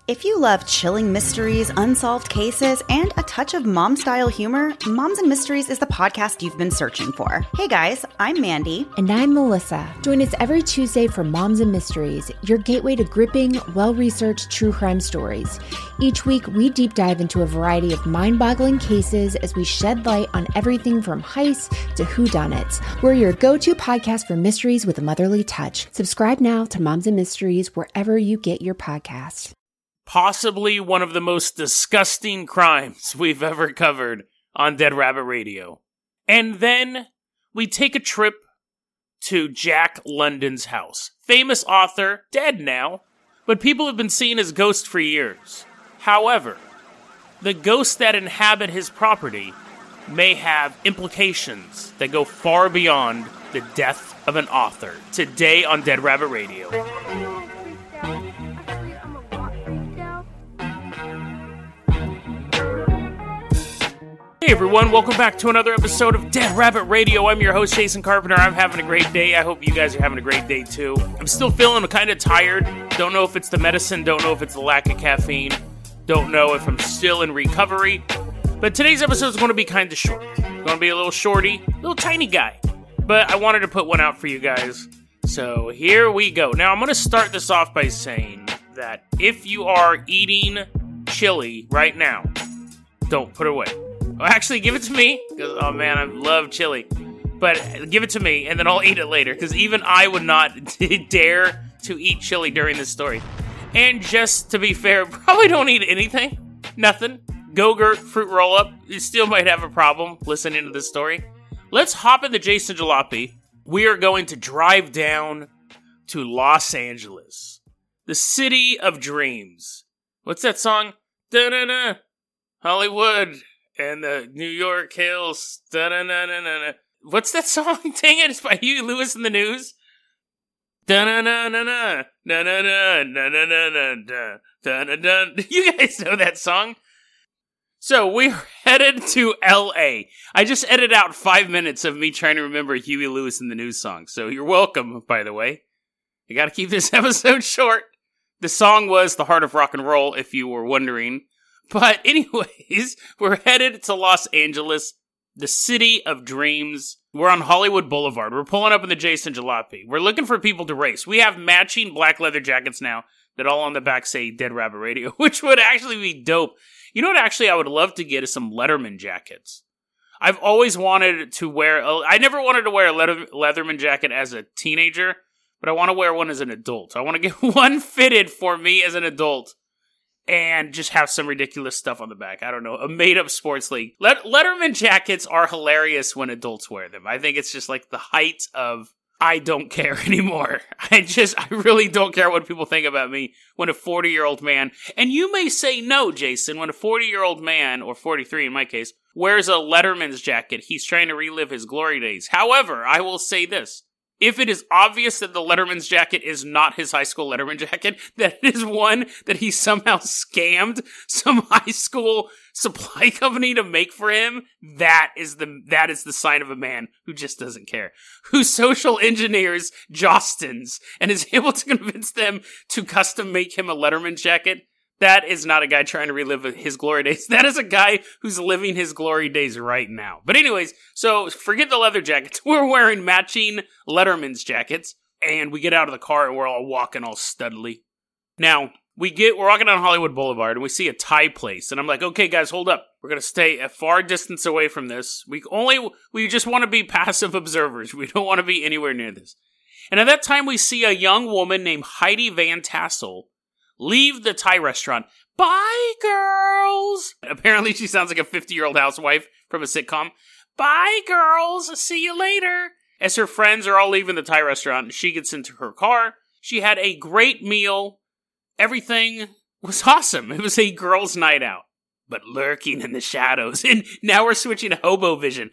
If you love chilling mysteries, unsolved cases, and a touch of mom-style humor, Moms and Mysteries is the podcast you've been searching for. Hey guys, I'm Mandy. And I'm Melissa. Join us every Tuesday for Moms and Mysteries, your gateway to gripping, well-researched true crime stories. Each week, we deep dive into a variety of mind-boggling cases as we shed light on everything from heists to whodunits. We're your go-to podcast for mysteries with a motherly touch. Subscribe now to Moms and Mysteries wherever you get your podcasts. Possibly one of the most disgusting crimes we've ever covered on Dead Rabbit Radio. And then we take a trip to Jack London's house. Famous author, dead now, but people have been seeing his ghost for years. However, the ghosts that inhabit his property may have implications that go far beyond the death of an author. Today on Dead Rabbit Radio. Hey everyone, welcome back to another episode of Dead Rabbit Radio. I'm your host, Jason Carpenter. I'm having a great day. I hope you guys are having a great day too. I'm still feeling kind of tired. Don't know if it's the medicine, don't know if it's the lack of caffeine. Don't know if I'm still in recovery. But today's episode is going to be kind of short. It's going to be a little shorty, little tiny guy. But I wanted to put one out for you guys. So here we go. Now I'm going to start this off by saying that if you are eating chili right now, don't put it away. Well, actually, give it to me, because, oh man, I love chili. But give it to me, and then I'll eat it later, because even I would not dare to eat chili during this story. And just to be fair, probably don't eat anything. Nothing. Go-Gurt, fruit roll-up. You still might have a problem listening to this story. Let's hop in the Jason Jalopy. We are going to drive down to Los Angeles, the city of dreams. What's that song? Da-na-na, Hollywood. And the New York Hills. Da-na-na-na-na-na. What's that song? Dang it, it's by Huey Lewis and the News. Da-na-na-na-na. Na-na-na-na-na-na-na. Da-na-na. You guys know that song? So, we're headed to L.A. I just edited out 5 minutes of me trying to remember Huey Lewis and the News song. So, you're welcome, by the way. I gotta keep this episode short. The song was The Heart of Rock and Roll, if you were wondering. But anyways, we're headed to Los Angeles, the city of dreams. We're on Hollywood Boulevard. We're pulling up in the Jason Jalopy. We're looking for people to race. We have matching black leather jackets now that all on the back say Dead Rabbit Radio, which would actually be dope. You know what actually I would love to get is some Letterman jackets. I've always wanted to wear, I never wanted to wear a Leatherman jacket as a teenager, but I want to wear one as an adult. I want to get one fitted for me as an adult. And just have some ridiculous stuff on the back. I don't know. A made-up sports league. Letterman jackets are hilarious when adults wear them. I think it's just like the height of, I don't care anymore. I really don't care what people think about me when a 40-year-old man, and you may say no, Jason, when a 40-year-old man, or 43 in my case, wears a Letterman's jacket, he's trying to relive his glory days. However, I will say this. If it is obvious that the Letterman's jacket is not his high school Letterman jacket, that it is one that he somehow scammed some high school supply company to make for him, that is the sign of a man who just doesn't care. Who social engineers Jostins and is able to convince them to custom make him a Letterman jacket. That is not a guy trying to relive his glory days. That is a guy who's living his glory days right now. But anyways, so forget the leather jackets. We're wearing matching Letterman's jackets. And we get out of the car and we're all walking all studly. Now, we're walking down Hollywood Boulevard and we see a Thai place. And I'm like, okay guys, hold up. We're going to stay a far distance away from this. We just want to be passive observers. We don't want to be anywhere near this. And at that time we see a young woman named Heidi Van Tassel leave the Thai restaurant. Bye, girls! Apparently she sounds like a 50-year-old housewife from a sitcom. Bye, girls! See you later! As her friends are all leaving the Thai restaurant, she gets into her car. She had a great meal. Everything was awesome. It was a girls' night out. But lurking in the shadows. And now we're switching to hobo vision.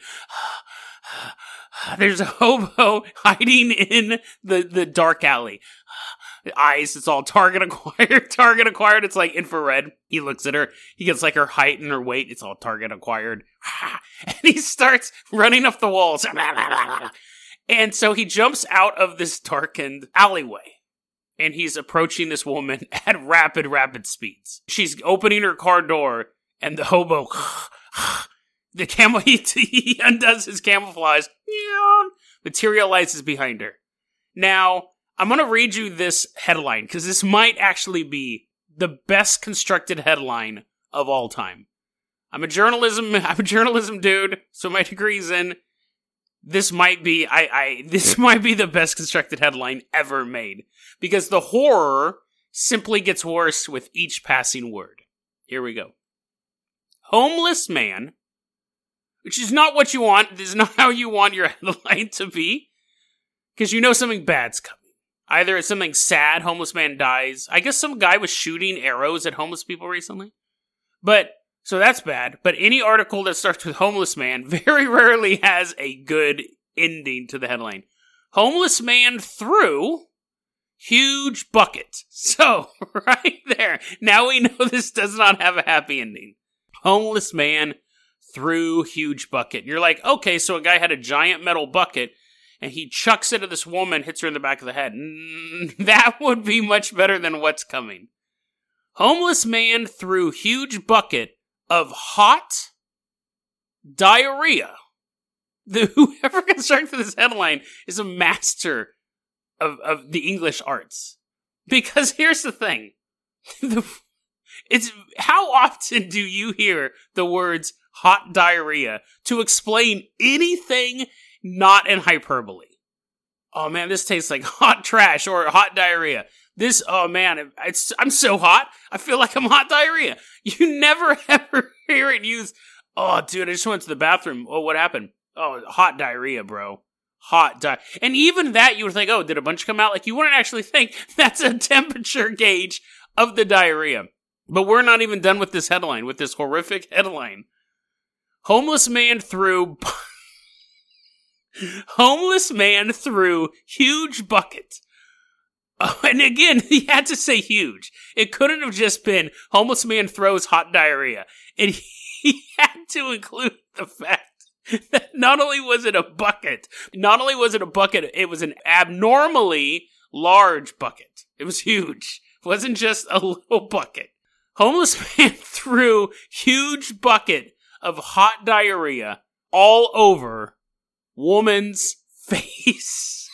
There's a hobo hiding in the dark alley. Eyes, it's all target acquired, it's like infrared. He looks at her, he gets like her height and her weight, it's all target acquired. And he starts running up the walls. And so he jumps out of this darkened alleyway. and he's approaching this woman at rapid speeds. She's opening her car door, and the hobo, he undoes his camouflage, materializes behind her. Now, I'm going to read you this headline, because this might actually be the best constructed headline of all time. I'm a journalism dude, so my degree's in. This might be the best constructed headline ever made, because the horror simply gets worse with each passing word. Here we go. Homeless man, which is not what you want. This is not how you want your headline to be, because you know something bad's coming. Either it's something sad, homeless man dies. I guess some guy was shooting arrows at homeless people recently. So that's bad. But any article that starts with homeless man very rarely has a good ending to the headline. Homeless man threw huge bucket. So, right there. Now we know this does not have a happy ending. Homeless man threw huge bucket. You're like, okay, so a guy had a giant metal bucket, and he chucks it at this woman, hits her in the back of the head. That would be much better than what's coming. Homeless man threw huge bucket of hot diarrhea. Whoever constructed this headline is a master of the English arts. Because here's the thing. It's how often do you hear the words hot diarrhea to explain anything not in hyperbole? Oh man, this tastes like hot trash or hot diarrhea. Oh man, I'm so hot, I feel like I'm hot diarrhea. You never ever hear it used, oh dude, I just went to the bathroom. Oh, what happened? Oh, hot diarrhea, bro. And even that, you would think, oh, did a bunch come out? Like, you wouldn't actually think that's a temperature gauge of the diarrhea. But we're not even done with this headline, with this horrific headline. Homeless man threw huge bucket. Oh, and again, he had to say huge. It couldn't have just been homeless man throws hot diarrhea. And he had to include the fact that not only was it a bucket, it was an abnormally large bucket. It was huge. It wasn't just a little bucket. Homeless man threw huge bucket of hot diarrhea all over woman's face.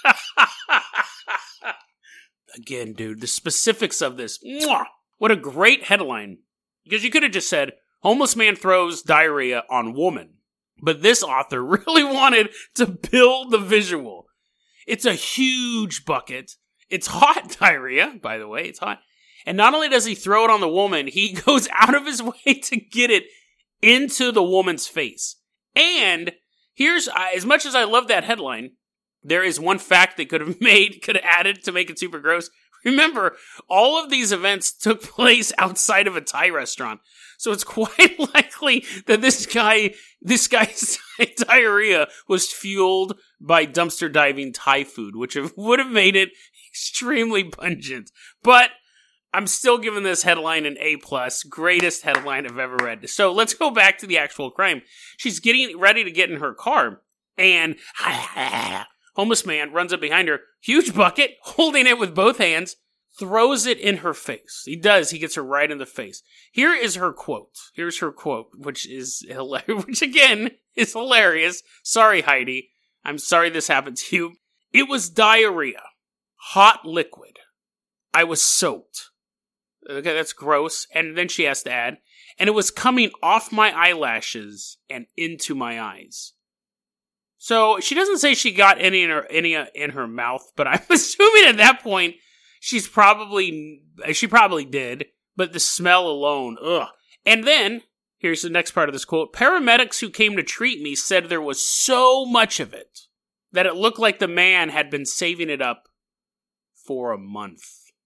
Again, dude, the specifics of this. What a great headline. Because you could have just said, homeless man throws diarrhea on woman. But this author really wanted to build the visual. It's a huge bucket. It's hot diarrhea, by the way. It's hot. And not only does he throw it on the woman, he goes out of his way to get it into the woman's face. And here's, as much as I love that headline, there is one fact they could have added to make it super gross. Remember, all of these events took place outside of a Thai restaurant. So it's quite likely that this guy's diarrhea was fueled by dumpster diving Thai food, which would have made it extremely pungent. But I'm still giving this headline an A+, greatest headline I've ever read. So let's go back to the actual crime. She's getting ready to get in her car, and homeless man runs up behind her, huge bucket, holding it with both hands, throws it in her face. He does. He gets her right in the face. Here is her quote. Here's her quote, which again is hilarious. Sorry, Heidi. I'm sorry this happened to you. It was diarrhea. Hot liquid. I was soaked. Okay, that's gross. And then she has to add, and it was coming off my eyelashes and into my eyes. So she doesn't say she got any in her mouth, but I'm assuming at that point she probably did. But the smell alone, ugh. And then here's the next part of this quote: paramedics who came to treat me said there was so much of it that it looked like the man had been saving it up for a month.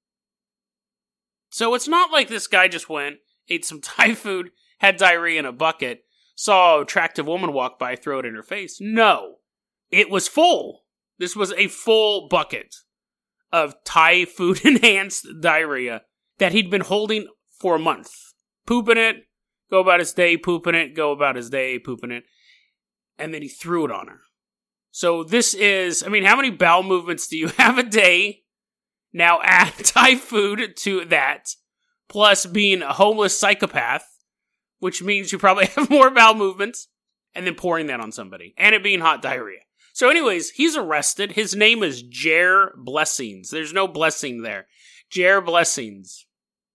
So it's not like this guy just went, ate some Thai food, had diarrhea in a bucket, saw an attractive woman walk by, throw it in her face. No. It was full. This was a full bucket of Thai food-enhanced diarrhea that he'd been holding for a month. Pooping it, go about his day, pooping it, go about his day, pooping it. And then he threw it on her. So this is, how many bowel movements do you have a day? Now add Thai food to that, plus being a homeless psychopath, which means you probably have more bowel movements, and then pouring that on somebody, and it being hot diarrhea. So anyways, he's arrested. His name is Jair Blessings. There's no blessing there. Jair Blessings.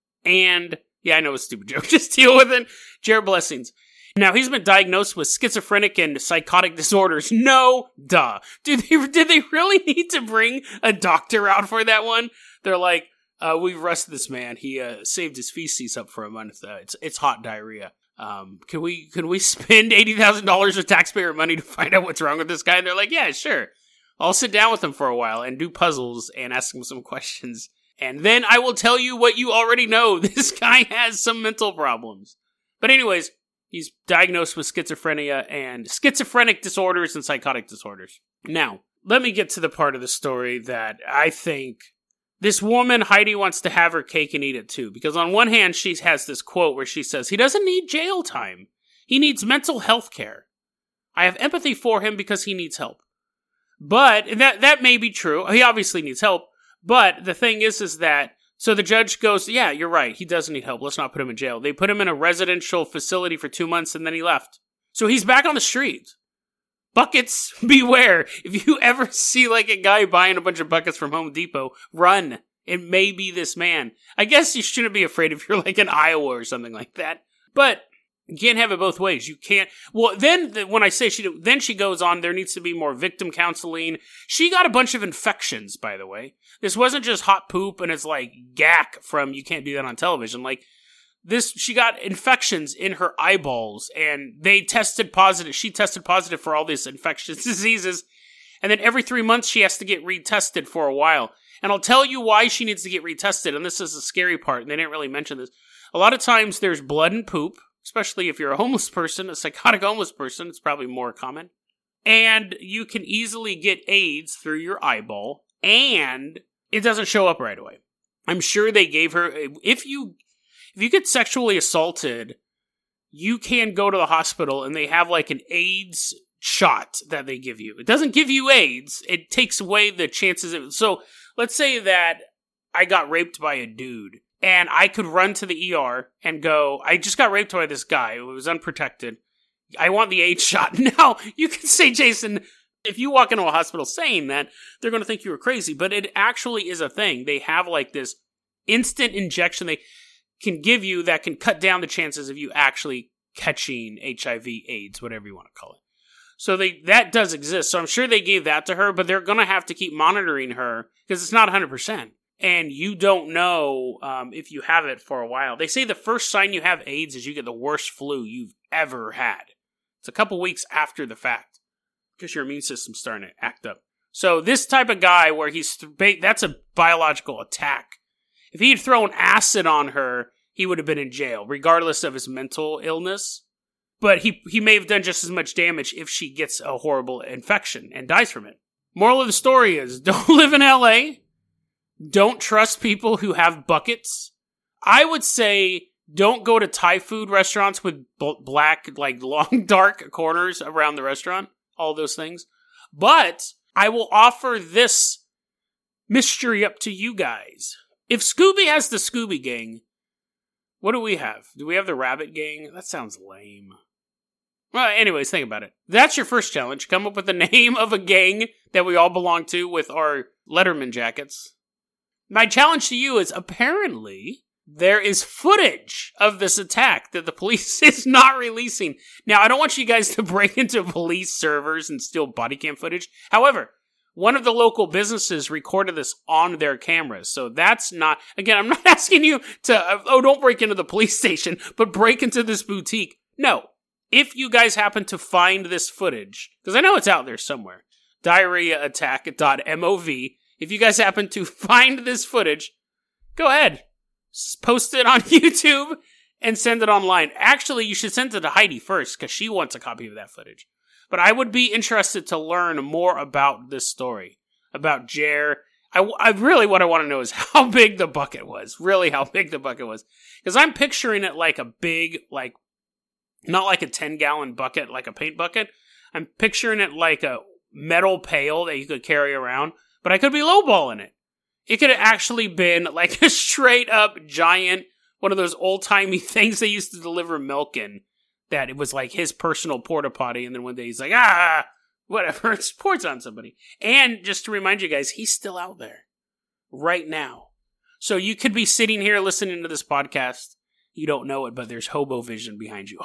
And, yeah, I know it's a stupid joke. Just deal with it. Jair Blessings. Now, he's been diagnosed with schizophrenic and psychotic disorders. No, duh. Did they really need to bring a doctor out for that one? They're like, we've arrested this man. He saved his feces up for a month. It's hot diarrhea. Can we spend $80,000 of taxpayer money to find out what's wrong with this guy? And they're like, yeah, sure. I'll sit down with him for a while and do puzzles and ask him some questions. And then I will tell you what you already know. This guy has some mental problems. But anyways, he's diagnosed with schizophrenia and schizophrenic disorders and psychotic disorders. Now, let me get to the part of the story that I think this woman, Heidi, wants to have her cake and eat it too. Because on one hand, she has this quote where she says, he doesn't need jail time. He needs mental health care. I have empathy for him because he needs help. But that may be true. He obviously needs help. But the thing is that, so the judge goes, yeah, you're right. He doesn't need help. Let's not put him in jail. They put him in a residential facility for 2 months and then he left. So he's back on the street. Buckets, beware. If you ever see like a guy buying a bunch of buckets from Home Depot, run. It may be this man. I guess you shouldn't be afraid if you're like in Iowa or something like that. But you can't have it both ways. You can't. Well, then when I say she goes on, there needs to be more victim counseling. She got a bunch of infections, by the way. This wasn't just hot poop and it's like gack from you can't do that on television. Like this, she got infections in her eyeballs and they tested positive. She tested positive for all these infectious diseases. And then every 3 months she has to get retested for a while. And I'll tell you why she needs to get retested. And this is the scary part. And they didn't really mention this. A lot of times there's blood and poop. Especially if you're a homeless person, a psychotic homeless person, it's probably more common. And you can easily get AIDS through your eyeball, and it doesn't show up right away. I'm sure they gave her, if you get sexually assaulted, you can go to the hospital and they have like an AIDS shot that they give you. It doesn't give you AIDS, it takes away the chances of, so let's say that I got raped by a dude. And I could run to the ER and go, I just got raped by this guy who was unprotected. I want the AIDS shot. Now, you can say, Jason, if you walk into a hospital saying that, they're going to think you were crazy. But it actually is a thing. They have like this instant injection they can give you that can cut down the chances of you actually catching HIV, AIDS, whatever you want to call it. So that does exist. So I'm sure they gave that to her, but they're going to have to keep monitoring her because it's not 100%. And you don't know if you have it for a while. They say the first sign you have AIDS is you get the worst flu you've ever had. It's a couple weeks after the fact. Because your immune system's starting to act up. So this type of guy where that's a biological attack. If he had thrown acid on her, he would have been in jail, regardless of his mental illness. But he may have done just as much damage if she gets a horrible infection and dies from it. Moral of the story is, don't live in LA. Don't trust people who have buckets. I would say don't go to Thai food restaurants with black, like long, dark corners around the restaurant. All those things. But I will offer this mystery up to you guys. If Scooby has the Scooby Gang, what do we have? Do we have the Rabbit Gang? That sounds lame. Well, anyways, think about it. That's your first challenge. Come up with the name of a gang that we all belong to with our Letterman jackets. My challenge to you is, apparently, there is footage of this attack that the police is not releasing. Now, I don't want you guys to break into police servers and steal body cam footage. However, one of the local businesses recorded this on their cameras. So that's not, again, I'm not asking you to, don't break into the police station, but break into this boutique. No. If you guys happen to find this footage, because I know it's out there somewhere, diarrheaattack.mov. If you guys happen to find this footage, go ahead. Post it on YouTube and send it online. Actually, you should send it to Heidi first because she wants a copy of that footage. But I would be interested to learn more about this story, about Jair. I really, what I want to know is how big the bucket was. Really, how big the bucket was. Because I'm picturing it like a big, like, not like a 10-gallon bucket, like a paint bucket. I'm picturing it like a metal pail that you could carry around. But I could be lowballing it. It could have actually been like a straight up giant, one of those old timey things they used to deliver milk in, that it was like his personal porta potty. And then one day he's like, whatever, it pours on somebody. And just to remind you guys, he's still out there right now. So you could be sitting here listening to this podcast. You don't know it, but there's hobo vision behind you.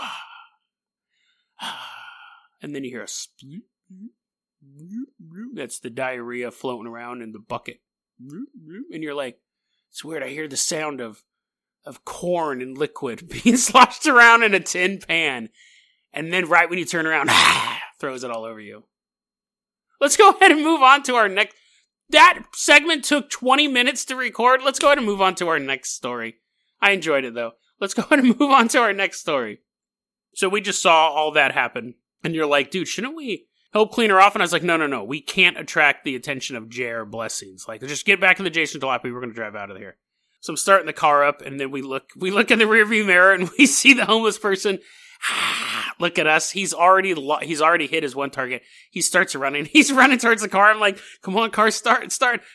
And then you hear a sploop. That's the diarrhea floating around in the bucket. And you're like, it's weird. I hear the sound of corn and liquid being sloshed around in a tin pan. And then right when you turn around, throws it all over you. Let's go ahead and move on to our next... That segment took 20 minutes to record. Let's go ahead and move on to our next story. I enjoyed it, though. Let's go ahead and move on to our next story. So we just saw all that happen. And you're like, dude, shouldn't we help clean her off? And I was like, no. We can't attract the attention of Jer Blessings. Like, just get back in the Jason Jalopy. We're going to drive out of here. So I'm starting the car up, and then we look in the rearview mirror, and we see the homeless person. Look at us. He's already hit his one target. He starts running. He's running towards the car. I'm like, come on, car, start.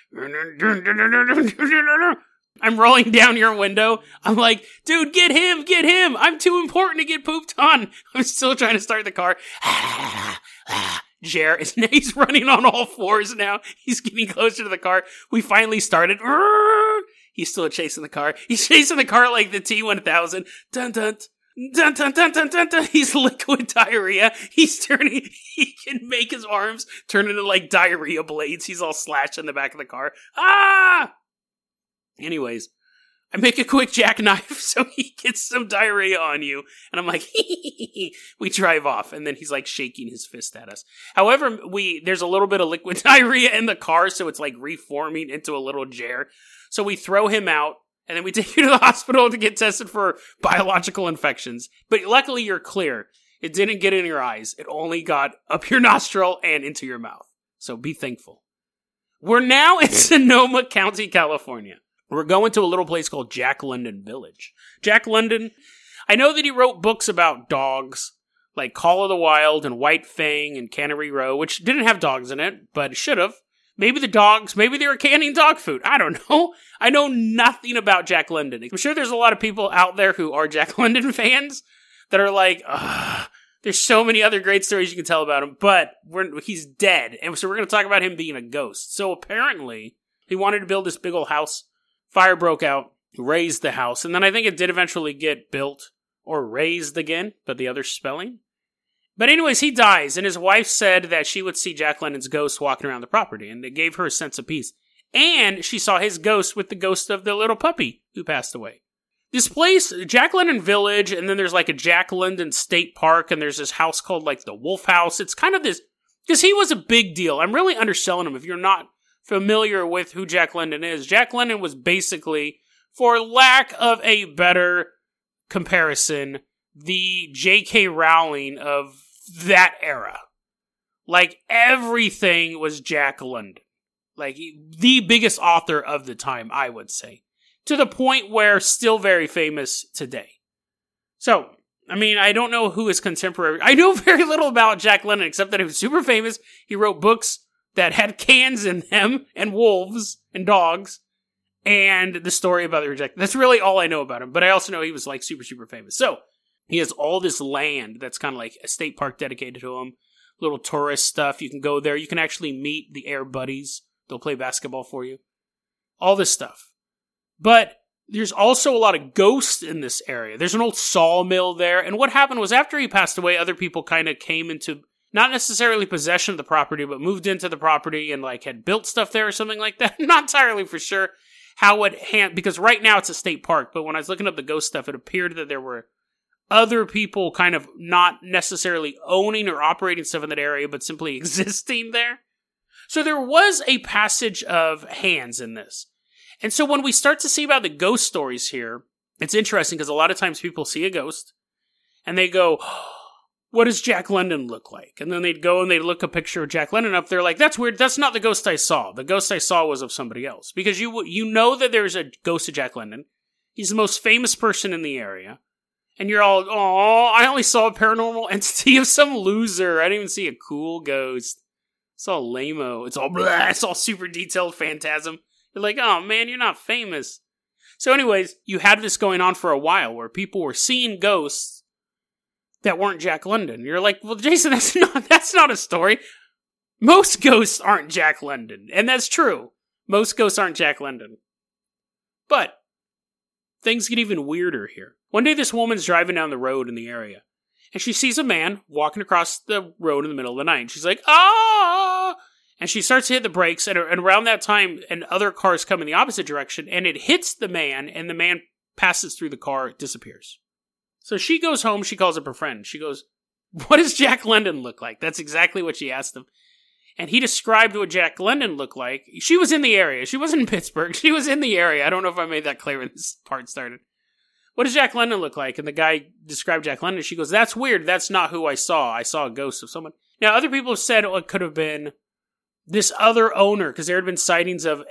I'm rolling down your window. I'm like, dude, get him. I'm too important to get pooped on. I'm still trying to start the car. Jer he's running on all fours now. He's getting closer to the car. We finally started. He's still chasing the car. He's chasing the car like the T-1000. Dun dun. Dun dun dun dun dun dun. He's liquid diarrhea. He can make his arms turn into like diarrhea blades. He's all slashed in the back of the car. Anyways, I make a quick jackknife so he gets some diarrhea on you. And I'm like, we drive off. And then he's like shaking his fist at us. However, there's a little bit of liquid diarrhea in the car, so it's like reforming into a little Jer. So we throw him out. And then we take you to the hospital to get tested for biological infections. But luckily, you're clear. It didn't get in your eyes. It only got up your nostril and into your mouth. So be thankful. We're now in Sonoma County, California. We're going to a little place called Jack London Village. Jack London, I know that he wrote books about dogs, like Call of the Wild and White Fang and Cannery Row, which didn't have dogs in it, but should have. Maybe the dogs, maybe they were canning dog food. I don't know. I know nothing about Jack London. I'm sure there's a lot of people out there who are Jack London fans that are like, there's so many other great stories you can tell about him, but he's dead. And so we're going to talk about him being a ghost. So apparently, he wanted to build this big old house. Fire broke out, razed the house. And then I think it did eventually get built or razed again, but the other spelling. But anyways, he dies, and his wife said that she would see Jack London's ghost walking around the property, and it gave her a sense of peace. And she saw his ghost with the ghost of the little puppy who passed away. This place, Jack London Village, and then there's like a Jack London State Park, and there's this house called like the Wolf House. It's kind of this, because he was a big deal. I'm really underselling him if you're not familiar with who Jack London is. Jack London was basically, for lack of a better comparison, the J.K. Rowling of that era. Like, everything was Jack London. Like, the biggest author of the time, I would say. To the point where still very famous today. So, I mean, I don't know who his contemporary... I know very little about Jack London, except that he was super famous. He wrote books that had cans in them, and wolves, and dogs, and the story about the rejected. That's really all I know about him. But I also know he was, like, super, super famous. So, he has all this land that's kind of like a state park dedicated to him. Little tourist stuff. You can go there. You can actually meet the Air Buddies. They'll play basketball for you. All this stuff. But there's also a lot of ghosts in this area. There's an old sawmill there. And what happened was after he passed away, other people kind of came into not necessarily possession of the property, but moved into the property and like had built stuff there or something like that. Not entirely for sure how it because right now it's a state park. But when I was looking up the ghost stuff, it appeared that there were other people kind of not necessarily owning or operating stuff in that area, but simply existing there. So there was a passage of hands in this. And so when we start to see about the ghost stories here, it's interesting because a lot of times people see a ghost and they go, what does Jack London look like? And then they'd go and they'd look a picture of Jack London up. They're like, that's weird. That's not the ghost I saw. The ghost I saw was of somebody else. Because you know that there's a ghost of Jack London. He's the most famous person in the area. And you're all, oh, I only saw a paranormal entity of some loser. I didn't even see a cool ghost. It's all lame-o. It's all blah. It's all super detailed phantasm. You're like, oh man, you're not famous. So anyways, you had this going on for a while where people were seeing ghosts that weren't Jack London. You're like, well, Jason, that's not a story. Most ghosts aren't Jack London. And that's true. Most ghosts aren't Jack London. But things get even weirder here. One day this woman's driving down the road in the area, and she sees a man walking across the road in the middle of the night. And she's like, ah! And she starts to hit the brakes, and around that time, and other cars come in the opposite direction, and it hits the man, and the man passes through the car, disappears. So she goes home, she calls up her friend. She goes, what does Jack London look like? That's exactly what she asked him. And he described what Jack London looked like. She was in the area. She wasn't in Pittsburgh. She was in the area. I don't know if I made that clear when this part started. What does Jack London look like? And the guy described Jack London. She goes, that's weird. That's not who I saw. I saw a ghost of someone. Now, other people have said it could have been this other owner, because there had been sightings of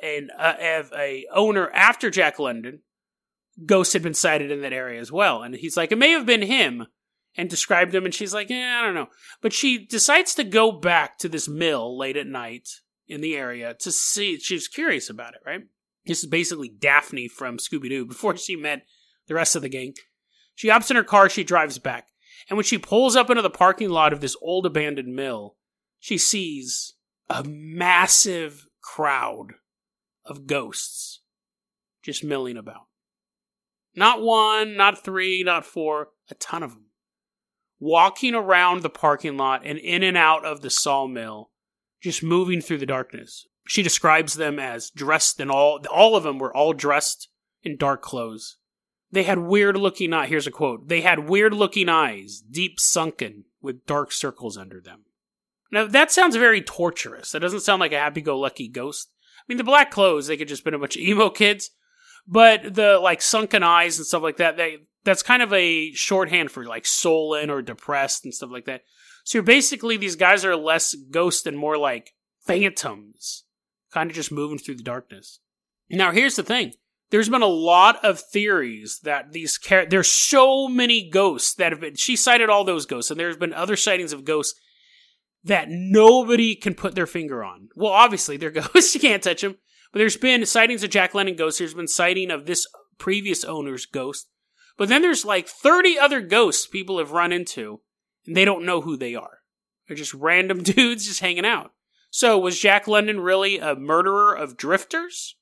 a owner after Jack London. Ghosts had been sighted in that area as well. And he's like, it may have been him, and described him. And she's like, I don't know. But she decides to go back to this mill late at night in the area to see. She's curious about it, right? This is basically Daphne from Scooby-Doo before she met the rest of the gang. She hops in her car, she drives back. And when she pulls up into the parking lot of this old abandoned mill, she sees a massive crowd of ghosts just milling about. Not one, not three, not four, a ton of them. Walking around the parking lot and in and out of the sawmill, just moving through the darkness. She describes them as dressed in all of them were all dressed in dark clothes. They had weird-looking eyes. Here's a quote. They had weird-looking eyes, deep sunken, with dark circles under them. Now, that sounds very torturous. That doesn't sound like a happy-go-lucky ghost. I mean, the black clothes, they could just been a bunch of emo kids. But the, sunken eyes and stuff like that, that's kind of a shorthand for, sullen or depressed and stuff like that. So you're basically, these guys are less ghosts and more like phantoms. Kind of just moving through the darkness. Now, here's the thing. There's been a lot of theories that there's so many ghosts that have been, she cited all those ghosts, and there's been other sightings of ghosts that nobody can put their finger on. Well, obviously, they're ghosts, you can't touch them, but there's been sightings of Jack London ghosts, there's been sighting of this previous owner's ghost, but then there's 30 other ghosts people have run into, and they don't know who they are. They're just random dudes just hanging out. So, was Jack London really a murderer of drifters?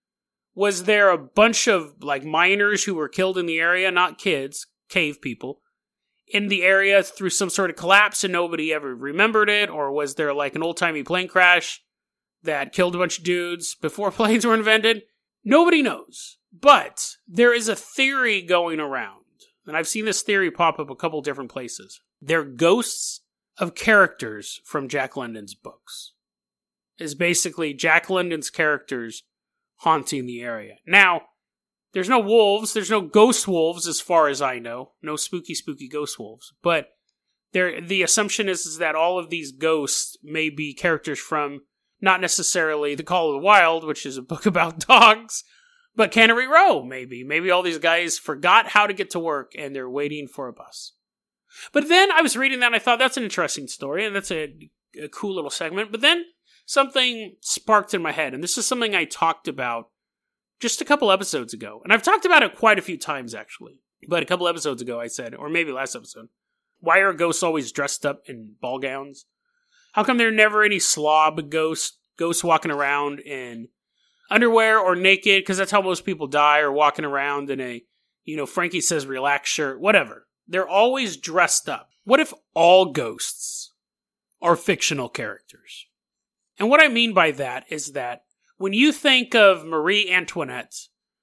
Was there a bunch of, miners who were killed in the area, not kids, cave people, in the area through some sort of collapse and nobody ever remembered it? Or was there, an old-timey plane crash that killed a bunch of dudes before planes were invented? Nobody knows. But there is a theory going around, and I've seen this theory pop up a couple different places. They're ghosts of characters from Jack London's books. It's basically Jack London's characters haunting the area. Now, there's no wolves, there's no ghost wolves as far as I know. No spooky ghost wolves. But the assumption is that all of these ghosts may be characters from not necessarily The Call of the Wild, which is a book about dogs, but Cannery Row, maybe. Maybe all these guys forgot how to get to work and they're waiting for a bus. But then I was reading that and I thought that's an interesting story and that's a cool little segment. But then something sparked in my head, and this is something I talked about just a couple episodes ago. And I've talked about it quite a few times, actually. But a couple episodes ago I said, or maybe last episode, why are ghosts always dressed up in ball gowns? How come there are never any slob ghosts walking around in underwear or naked? Because that's how most people die, or walking around in a, Frankie Says Relax shirt, whatever. They're always dressed up. What if all ghosts are fictional characters? And what I mean by that is that when you think of Marie Antoinette,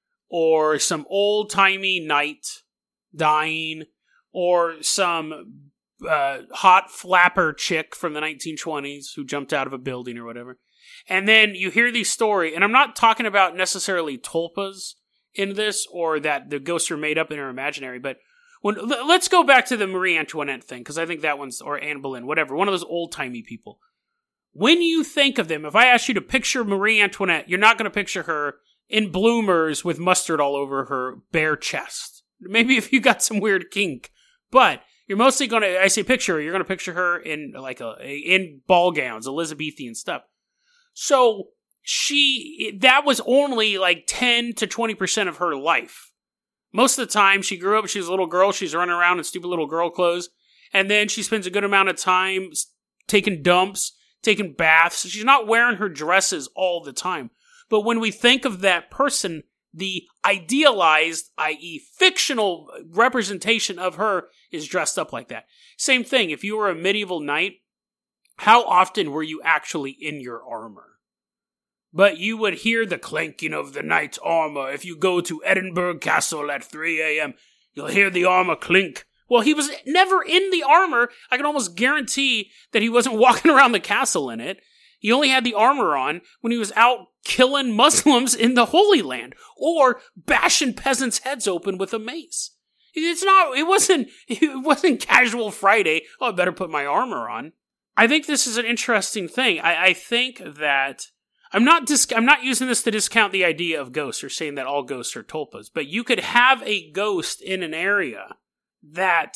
or some old-timey knight dying, or some hot flapper chick from the 1920s who jumped out of a building or whatever, and then you hear these stories, and I'm not talking about necessarily tulpas in this, or that the ghosts are made up and are imaginary, but let's go back to the Marie Antoinette thing, because I think that one's, or Anne Boleyn, whatever, one of those old-timey people. When you think of them, if I ask you to picture Marie Antoinette, you're not going to picture her in bloomers with mustard all over her bare chest. Maybe if you got some weird kink. But you're mostly going to, I say picture her, you're going to picture her in in ball gowns, Elizabethan stuff. So that was only like 10 to 20% of her life. Most of the time, she grew up, she was a little girl, she's running around in stupid little girl clothes, and then she spends a good amount of time taking dumps, taking baths. She's not wearing her dresses all the time. But when we think of that person, the idealized, i.e. fictional representation of her is dressed up like that. Same thing, if you were a medieval knight, how often were you actually in your armor? But you would hear the clanking of the knight's armor. If you go to Edinburgh Castle at 3 a.m., you'll hear the armor clink. Well, he was never in the armor. I can almost guarantee that he wasn't walking around the castle in it. He only had the armor on when he was out killing Muslims in the Holy Land or bashing peasants' heads open with a mace. It wasn't casual Friday. Oh, I better put my armor on. I think this is an interesting thing. I think that I'm not using this to discount the idea of ghosts or saying that all ghosts are tulpas, but you could have a ghost in an area that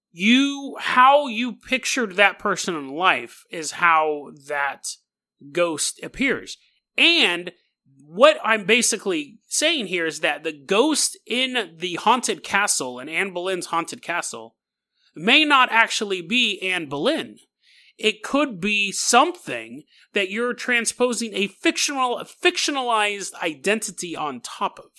how you pictured that person in life is how that ghost appears. And what I'm basically saying here is that the ghost in the haunted castle, in Anne Boleyn's haunted castle, may not actually be Anne Boleyn. It could be something that you're transposing a fictionalized identity on top of.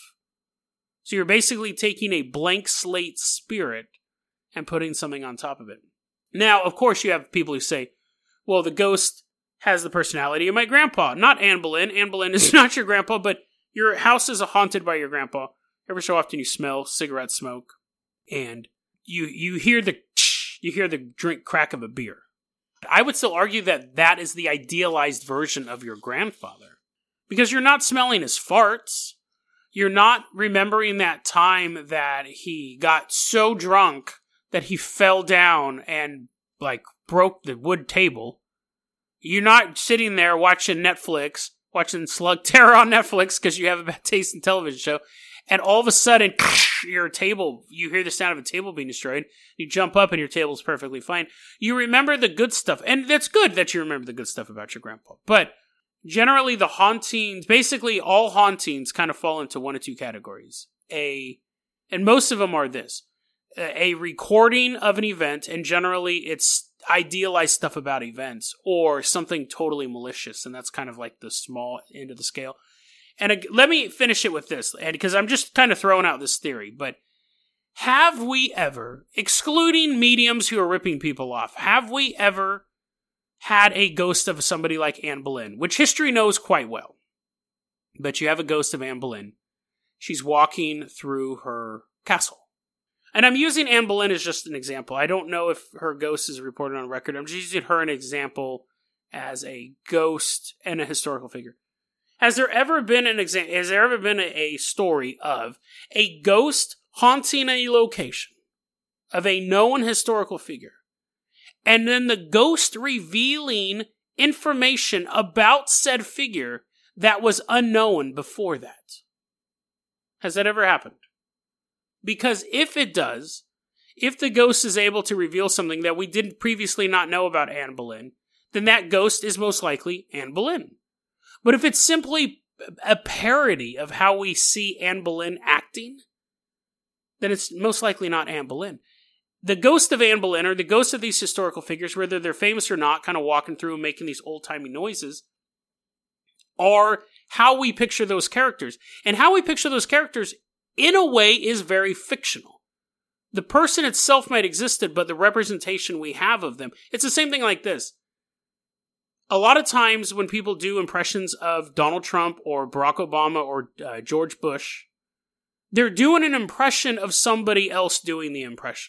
So you're basically taking a blank slate spirit and putting something on top of it. Now, of course, you have people who say, well, the ghost has the personality of my grandpa, not Anne Boleyn. Anne Boleyn is not your grandpa, but your house is haunted by your grandpa. Every so often you smell cigarette smoke, and you hear the drink crack of a beer. I would still argue that that is the idealized version of your grandfather. Because you're not smelling his farts. You're not remembering that time that he got so drunk that he fell down and, broke the wood table. You're not sitting there watching Netflix, watching Slug Terror on Netflix because you have a bad taste in television show, and all of a sudden, you hear the sound of a table being destroyed, you jump up and your table's perfectly fine. You remember the good stuff, and that's good that you remember the good stuff about your grandpa. But generally the hauntings, basically all hauntings kind of fall into one of two categories. And most of them are this. A recording of an event, and generally it's idealized stuff about events, or something totally malicious, and that's kind of like the small end of the scale. And let me finish it with this, because I'm just kind of throwing out this theory, but have we ever, excluding mediums who are ripping people off, have we ever had a ghost of somebody like Anne Boleyn, which history knows quite well? But you have a ghost of Anne Boleyn. She's walking through her castle. And I'm using Anne Boleyn as just an example. I don't know if her ghost is reported on record. I'm just using her an example as a ghost and a historical figure. Has there ever been a story of a ghost haunting a location of a known historical figure, and then the ghost revealing information about said figure that was unknown before that? Has that ever happened? Because if it does, if the ghost is able to reveal something that we didn't previously not know about Anne Boleyn, then that ghost is most likely Anne Boleyn. But if it's simply a parody of how we see Anne Boleyn acting, then it's most likely not Anne Boleyn. The ghost of Anne Boleyn, or the ghosts of these historical figures, whether they're famous or not, kind of walking through and making these old-timey noises, are how we picture those characters. And how we picture those characters, in a way, is very fictional. The person itself might exist, but the representation we have of them, it's the same thing like this. A lot of times when people do impressions of Donald Trump or Barack Obama or George Bush, they're doing an impression of somebody else doing the impression.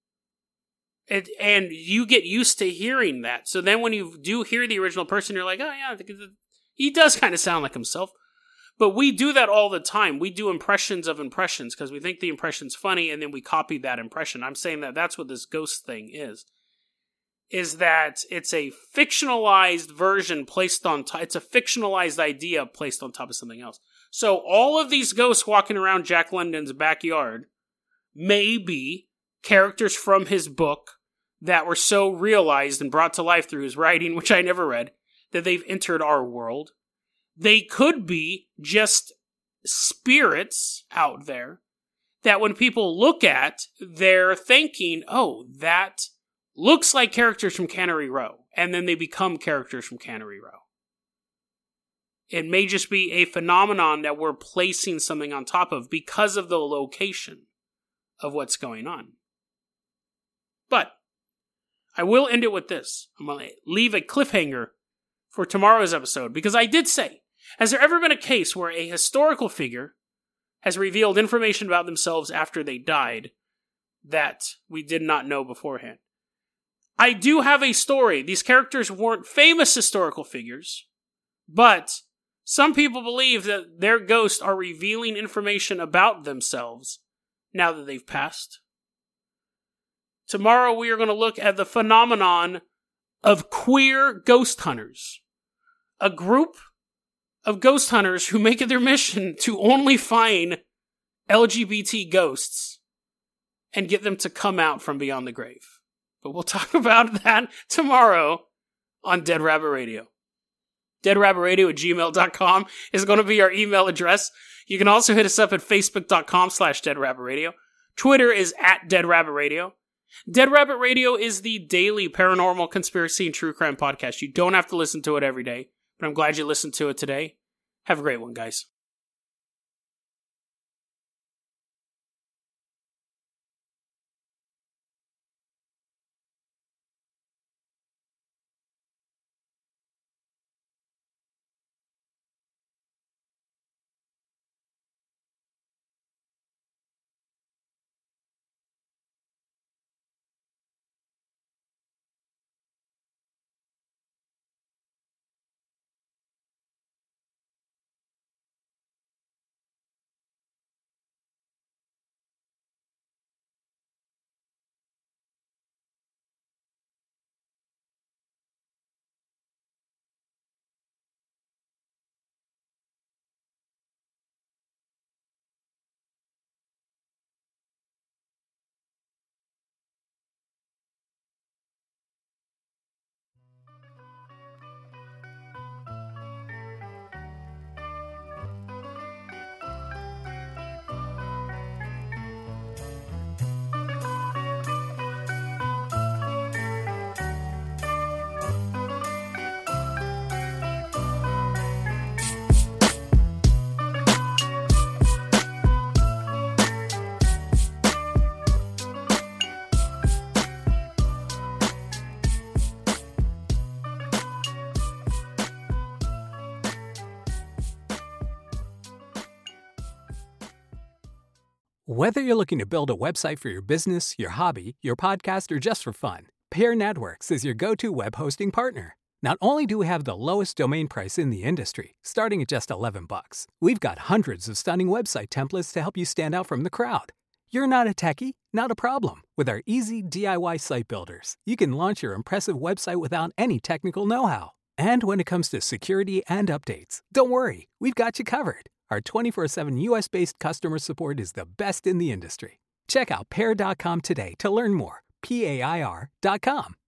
And you get used to hearing that. So then when you do hear the original person, you're like, oh yeah, he does kind of sound like himself. But we do that all the time. We do impressions of impressions because we think the impression's funny and then we copy that impression. I'm saying that that's what this ghost thing is that it's a fictionalized version placed on top. It's a fictionalized idea placed on top of something else. So all of these ghosts walking around Jack London's backyard may be characters from his book that were so realized and brought to life through his writing, which I never read, that they've entered our world. they could be just spirits out there that when people look at, they're thinking, oh, that looks like characters from Cannery Row. And then they become characters from Cannery Row. It may just be a phenomenon that we're placing something on top of because of the location of what's going on. But I will end it with this. I'm going to leave a cliffhanger for tomorrow's episode, because I did say, has there ever been a case where a historical figure has revealed information about themselves after they died that we did not know beforehand? I do have a story. These characters weren't famous historical figures, but some people believe that their ghosts are revealing information about themselves now that they've passed. Tomorrow we are going to look at the phenomenon of queer ghost hunters. A group of ghost hunters who make it their mission to only find LGBT ghosts and get them to come out from beyond the grave. But we'll talk about that tomorrow on Dead Rabbit Radio. DeadRabbitRadio@gmail.com is going to be our email address. You can also hit us up at Facebook.com/DeadRabbitRadio. Twitter is @DeadRabbitRadio. Dead Rabbit Radio is the daily paranormal, conspiracy, and true crime podcast. You don't have to listen to it every day, but I'm glad you listened to it today. Have a great one, guys. Whether you're looking to build a website for your business, your hobby, your podcast, or just for fun, Pair Networks is your go-to web hosting partner. Not only do we have the lowest domain price in the industry, starting at just $11, we've got hundreds of stunning website templates to help you stand out from the crowd. You're not a techie? Not a problem. With our easy DIY site builders, you can launch your impressive website without any technical know-how. And when it comes to security and updates, don't worry, we've got you covered. Our 24/7 US-based customer support is the best in the industry. Check out Pair.com today to learn more. PAIR.com.